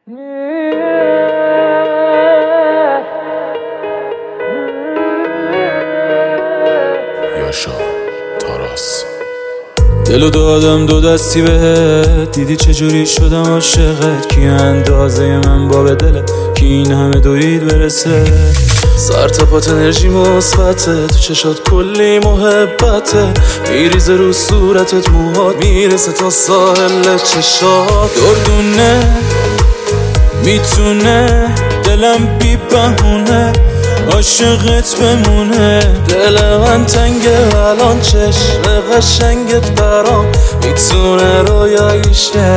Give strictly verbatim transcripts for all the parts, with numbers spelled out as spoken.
یاشا تاراس دلو دادم دو دستی بهت، دیدی چجوری شدم عاشقت. کی اندازه من با به دلت که این همه دوید برسه. سر تا پات انرژی مثبته، تو چشات کلی محبته، میریزه رو صورتت موهات، میرسه تا ساحل چشات. دردونه میتونه دلم بی بهونه عاشقت بمونه. دل من تنگه الان، چشم قشنگت برام میتونه رویایی شه.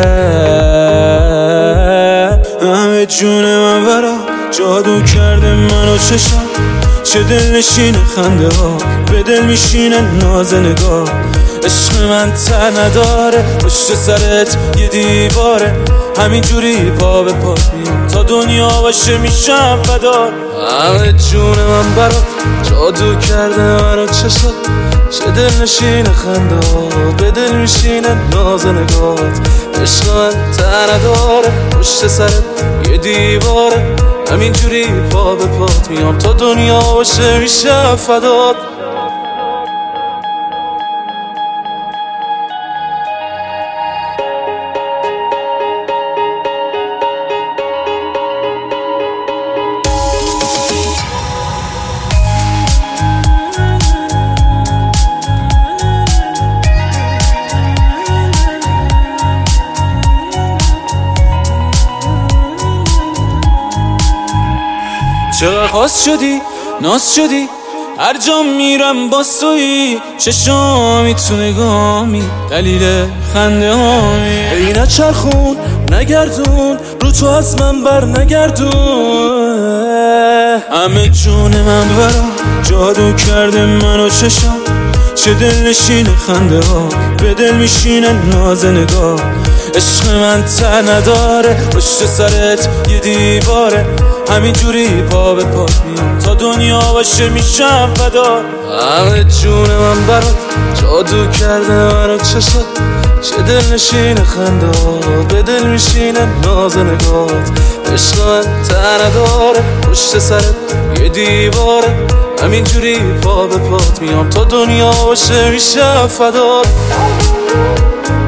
همه جون من برا جادو کرده منو چشم، چه دل نشینه خنده ها، به دل میشینه ناز نگاه. عشق من ته نداره، پشت سرت یه دیواره، همینجوری پا به پا تا دنیا باشه میشم فدار. همه جون من برات جادو کرده منو چشات، چه دل نشینه خنده ها، به دل میشینه ناز نگات. عشق من ته نداره، پشت سرت یه دیواره، همینجوری پا به پات میام تا دنیا باشه میشم فدات. چقدر خاص شدی، ناز شدی، هر جا میرم با سویی. چشامی تو نگامی، دلیل خنده هامی. ای نچرخون نگردون، رو تو از من بر نگردون. همه جون من برا جادو کرده منو چشم، چه دل نشینه خنده ها، به دل میشینه ناز نگاه. عشق من ته نداره، پشت سرت یه دیواره، همینجوری پا به پا میام تا دنیا باشه میشم فدار. همه جون من برات جادو کرده منو چشات، چه دل نشینه خنده ها، به دل میشینه ناز نگات. عشق من ته نداره، پشت سرت یه دیواره، همینجوری پا به پات میام تا دنیا باشه میشم فدار.